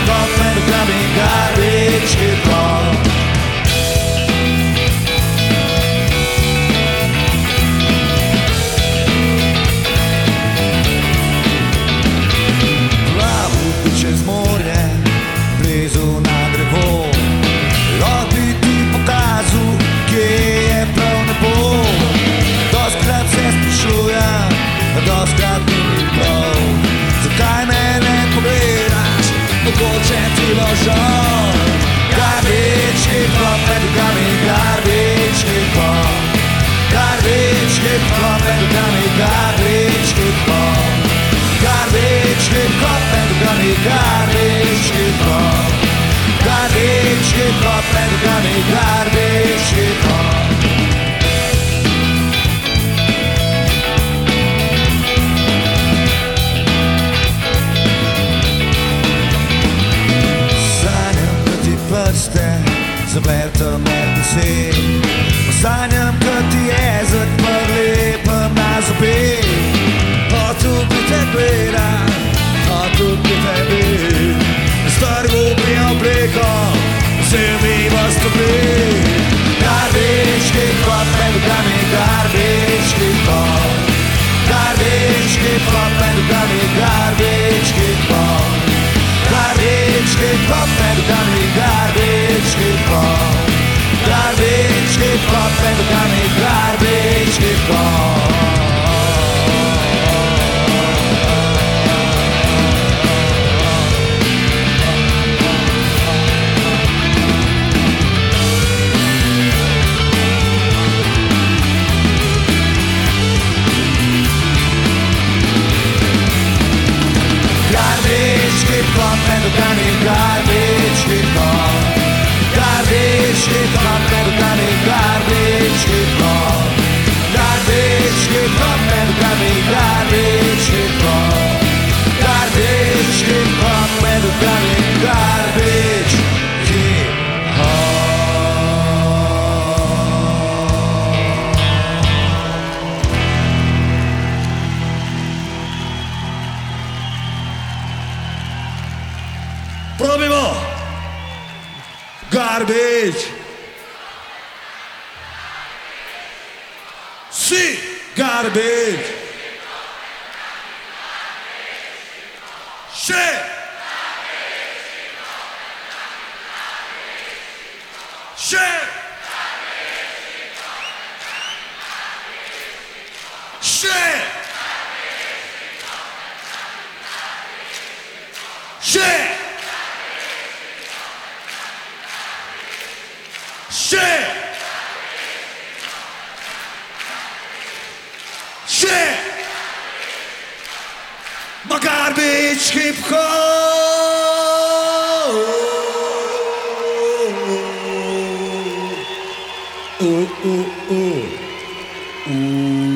hop and a gummy garbage hip hop. Plavuti čez morje, blizu na drevo, rad bi ti pokazal, kje je prav nebo. Doskrat se sprašujem, doskrat mi ni prav, zakaj me ne pogledaš, mogoče ti bo žal. Garbage hip hop and a gummy garbage hip hop. Garbage hip hop and a gummy garbage hip hop. Garbage hip hop and a gummy garbage hip hop. Garbage hip hop and a gummy garbage hip hop. Zapletam med besed, sanjam, kot ti jezik prlepam na zobe. Hotel bi te gledat, hotel bi te vid, s trgu bi obleko, vzemi vas toplet. Garbage hip hop and a gummy garbage hip hop. Garbage hip hop and a gummy garbage hip hop. Garbage hip hop and a gummy garbage hip hop. Garbage hip hop and a gummy garbage hip hop. Garbage hip hop and a gummy garbage hip hop. Garbage hip hop and a gummy garbage hip hop. Garbage hip hop and a gummy garbage hip hop. Garbage hip hop and a gummy garbage hip hop. Probimo! Garbage! Si! Garbage! Še! Še! Še! Še! Shit! Shit! My garbage hip hop. Ooh, ooh, ooh, ooh.